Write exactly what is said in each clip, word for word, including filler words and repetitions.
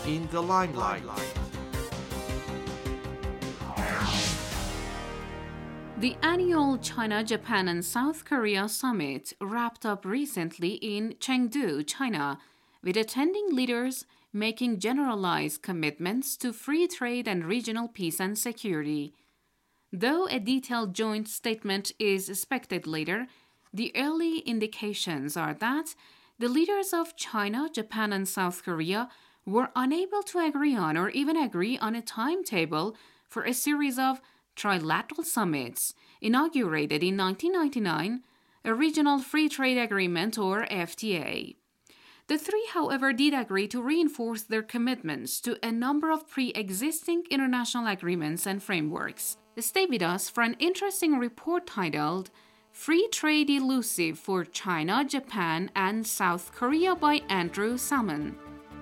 in the limelight. The annual China, Japan, and South Korea summit wrapped up recently in Chengdu, China, with attending leaders making generalized commitments to free trade and regional peace and security. Though a detailed joint statement is expected later, the early indications are that the leaders of China, Japan, and South Korea were unable to agree on or even agree on a timetable for a series of trilateral summits inaugurated in nineteen ninety-nine, a regional free trade agreement or F T A. The three, however, did agree to reinforce their commitments to a number of pre-existing international agreements and frameworks. Stay with us for an interesting report titled Free Trade Elusive for China, Japan, and South Korea by Andrew Salmon.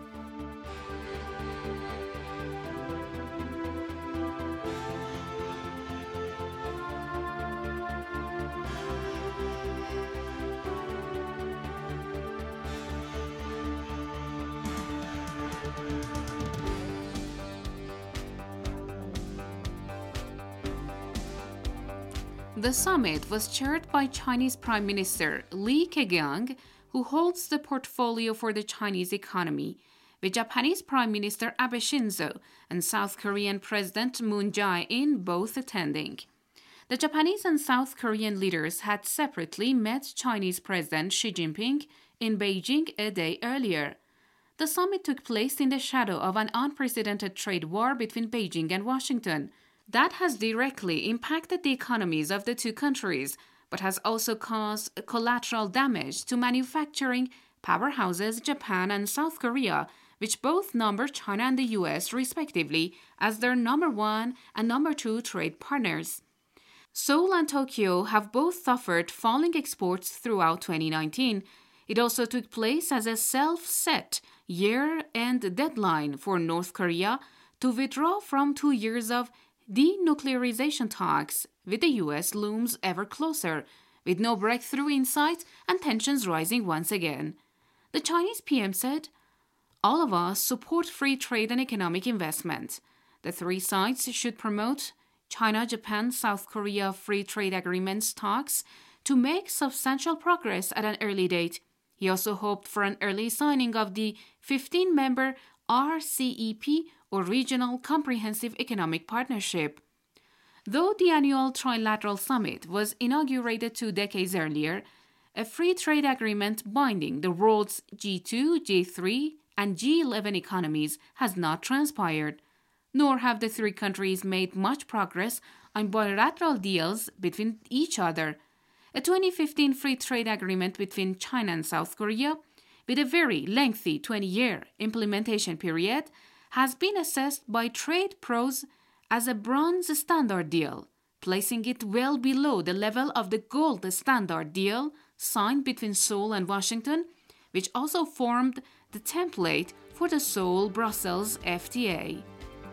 The summit was chaired by Chinese Prime Minister Li Keqiang, who holds the portfolio for the Chinese economy, with Japanese Prime Minister Abe Shinzo and South Korean President Moon Jae-in both attending. The Japanese and South Korean leaders had separately met Chinese President Xi Jinping in Beijing a day earlier. The summit took place in the shadow of an unprecedented trade war between Beijing and Washington that has directly impacted the economies of the two countries, but has also caused collateral damage to manufacturing powerhouses Japan and South Korea, which both number China and the U S respectively as their number one and number two trade partners. Seoul and Tokyo have both suffered falling exports throughout twenty nineteen. It also took place as a self-set year-end deadline for North Korea to withdraw from two years of denuclearization talks with the U S looms ever closer, with no breakthrough in sight and tensions rising once again. The Chinese P M said, "All of us support free trade and economic investment. The three sides should promote China, Japan, South Korea free trade agreements talks to make substantial progress at an early date." He also hoped for an early signing of the fifteen-member R C E P, or Regional Comprehensive Economic Partnership. Though the annual trilateral summit was inaugurated two decades earlier, a free trade agreement binding the world's G two, G three, and G eleven economies has not transpired, nor have the three countries made much progress on bilateral deals between each other. A twenty fifteen free trade agreement between China and South Korea, with a very lengthy twenty-year implementation period, has been assessed by trade pros as a bronze standard deal, placing it well below the level of the gold standard deal signed between Seoul and Washington, which also formed the template for the Seoul-Brussels F T A.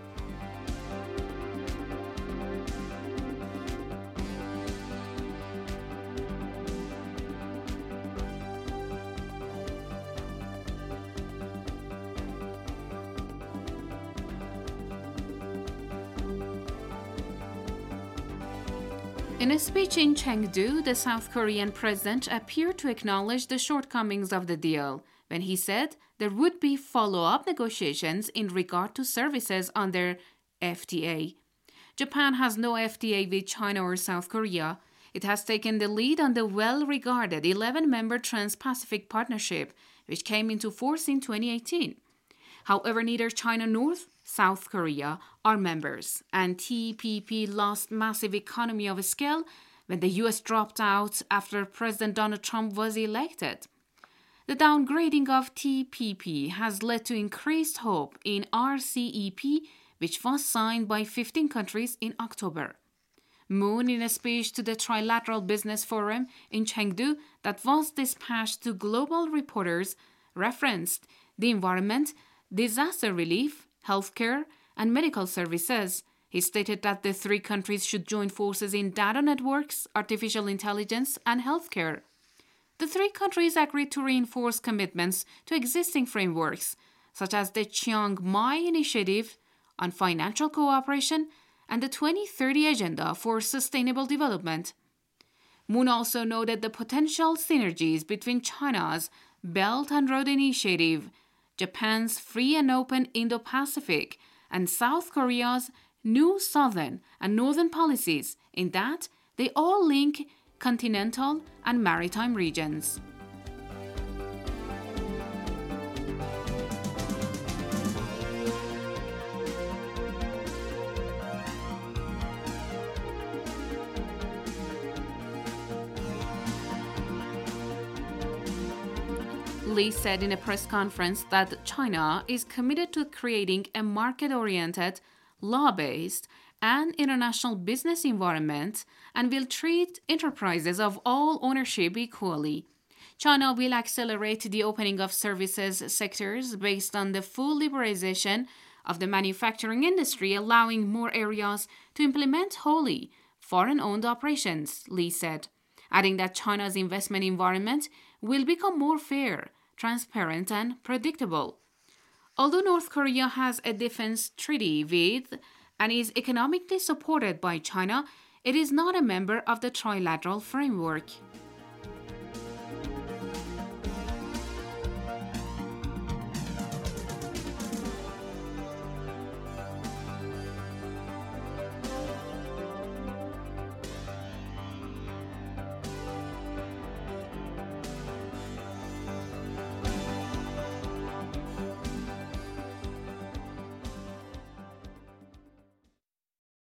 In a speech in Chengdu, the South Korean president appeared to acknowledge the shortcomings of the deal when he said there would be follow-up negotiations in regard to services under F T A. Japan has no F T A with China or South Korea. It has taken the lead on the well-regarded eleven-member Trans-Pacific Partnership, which came into force in twenty eighteen. However, neither China nor South Korea are members, and T P P lost massive economy of scale when the U S dropped out after President Donald Trump was elected. The downgrading of T P P has led to increased hope in R C E P, which was signed by fifteen countries in October. Moon, in a speech to the Trilateral Business Forum in Chengdu that was dispatched to global reporters, referenced the environment, disaster relief, healthcare, and medical services. He stated that the three countries should join forces in data networks, artificial intelligence, and healthcare. The three countries agreed to reinforce commitments to existing frameworks, such as the Chiang Mai Initiative on Financial Cooperation and the twenty thirty Agenda for Sustainable Development. Moon also noted the potential synergies between China's Belt and Road Initiative, Japan's Free and Open Indo-Pacific, and South Korea's new Southern and Northern policies in that they all link continental and maritime regions. Lee said in a press conference that China is committed to creating a market-oriented, law-based, and international business environment and will treat enterprises of all ownership equally. China will accelerate the opening of services sectors based on the full liberalization of the manufacturing industry, allowing more areas to implement wholly foreign-owned operations, Lee said, adding that China's investment environment will become more fair, transparent, and predictable. Although North Korea has a defense treaty with and is economically supported by China, it is not a member of the trilateral framework.